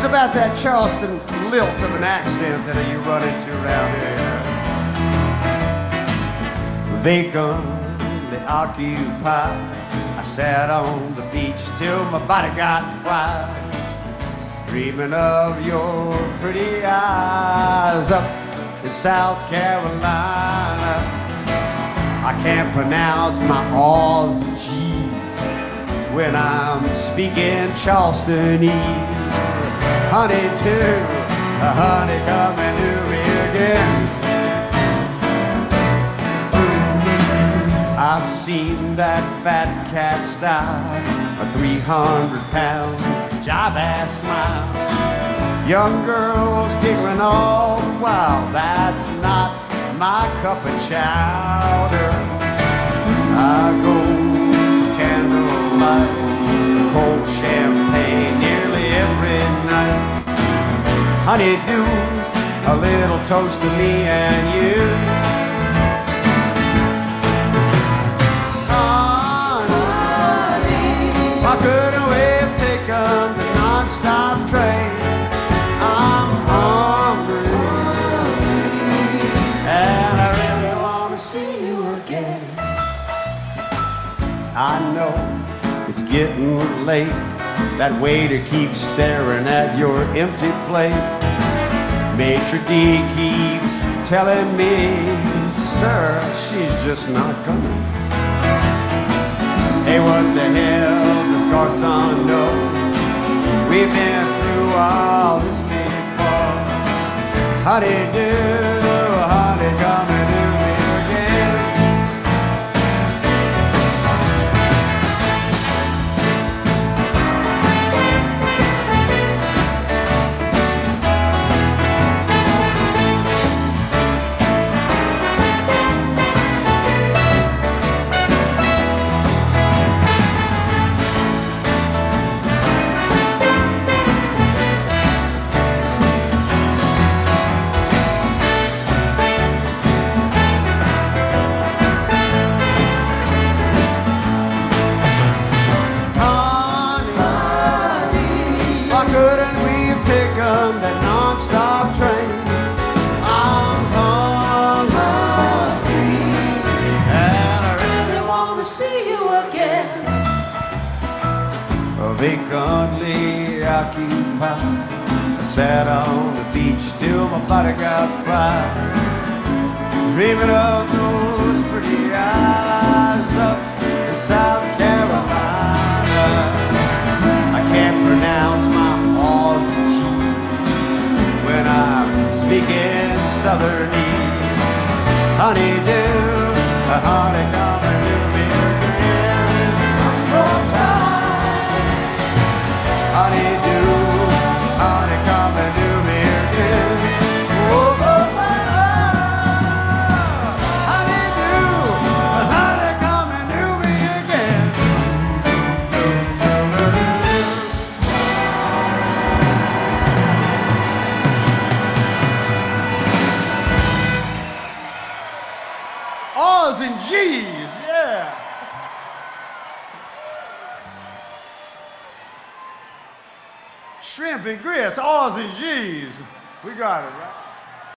is about that Charleston lilt of an accent that you run into around here. Vacantly occupied, I sat on the beach till my body got fried, dreaming of your pretty eyes up in South Carolina. I can't pronounce my R's and G's when I'm speaking Charlestonese. Honey, come and do me again. I've seen that fat cat style, a 300 pounds jive ass smile, young girls giggling all the while. That's not my cup of chowder. I go for candlelight, cold champagne nearly every night. Honey, do a little toast to me and you. Why couldn't we have taken the non-stop train? I'm hungry, and I really want to see you again. I know it's getting late, that waiter keeps staring at your empty plate. Maitre d' keeps telling me, sir, she's just not coming. Hey, what the hell does Garcon know? We've been through all this before. Honey, come and do me again. Couldn't we have taken that non-stop train? I'm hungry, and I really want to see you again. Vacantly occupied, I sat on the beach till my body got fried, dreaming of those pretty eyes up in South Carolina. I can't pronounce my R's and G's when I'm speaking Southernese. Honey, come and do me again. I'm so tired. Honey, come and do me again. Oh, oh, oh, oh. Honey, come and do me again. R's and G's, yeah. Shrimp and grits, R's and G's. We got it, right?